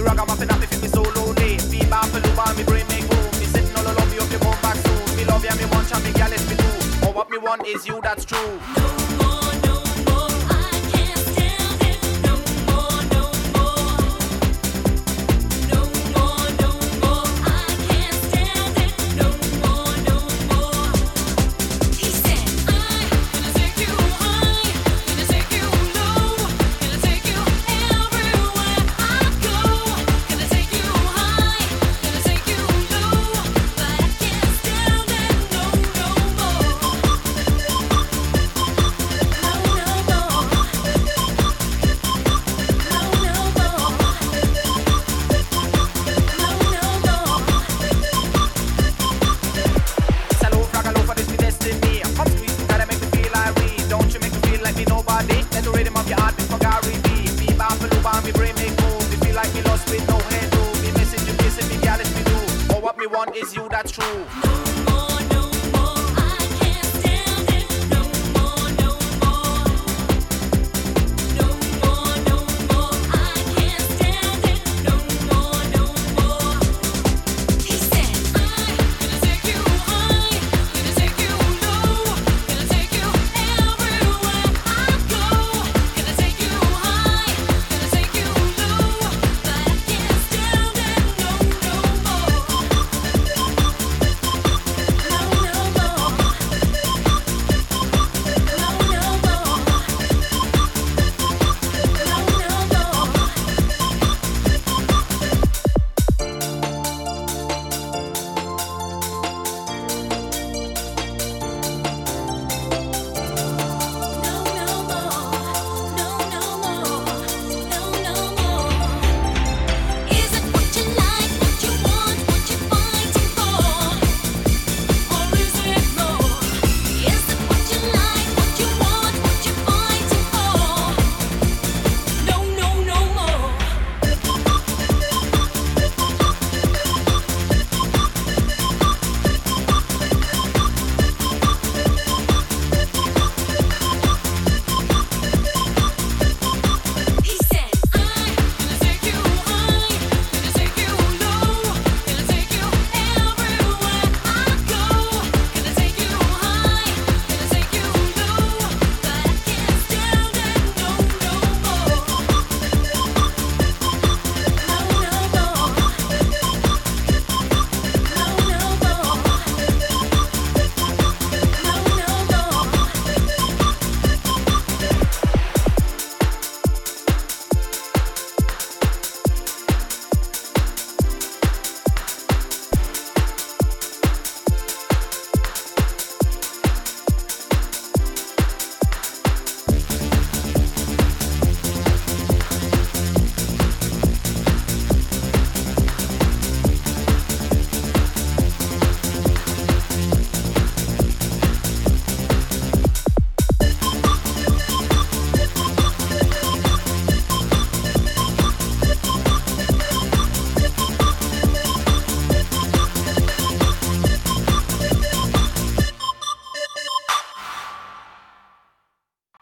ragamuffin that me feel me so lonely. Me bad for love and me brain make room. Me sitting all alone, me hope you come back soon. Me love you and me want you and me girl let me do. But what me want is you, that's true. Is you, that's true.